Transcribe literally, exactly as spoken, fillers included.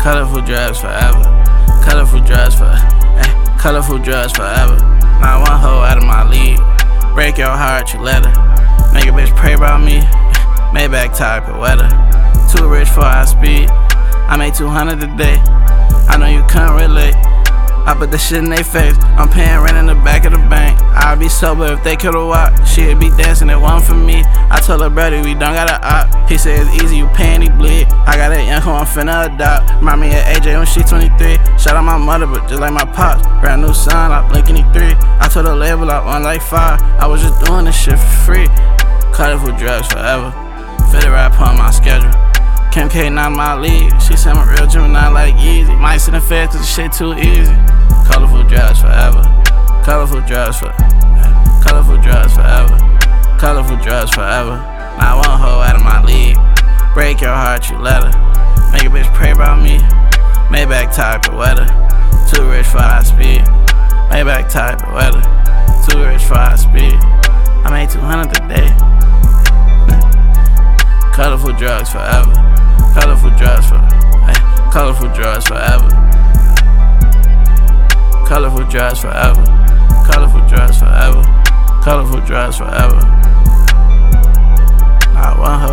Colorful drugs forever. Colorful drugs for, eh, colorful drugs forever. Not one hoe out of my league. Break your heart, you let her. Make a bitch pray about me. Maybach type of weather. Too rich for high speed. I made two hundred a day. I know you couldn't relate. I put the shit in they face. I'm paying rent in the back of the bank. I'd be sober if they could've walked. She'd be dancing, it wasn't for me. I told her brother we don't got a op. He said it's easy, you paying, he bleed. I got that young hoe I'm finna adopt. Remind me of A J when she twenty-three. Shout out my mother, but just like my pops. Brand new son, I blink any-three. I told her label I want like five. I was just doing this shit for free. Colorful drugs forever. Fit it rap on my schedule. Kim K not my league. She said I'm a real Gemini like Yeezy. Might sit in fed cause the shit too easy. Colorful drugs forever. Colorful drugs for Colorful drugs forever. Colorful drugs forever. Not one hoe out of my league. Break your heart, you let her. Make a bitch pray about me. Maybach type of weather. Too rich for high speed. Maybach type of weather. Too rich for high speed. I made two hundred a day. Colorful drugs forever. Colorful drugs for eh, colorful drugs forever. Colorful drugs forever. Colorful drugs forever. Colorful drugs forever. Not one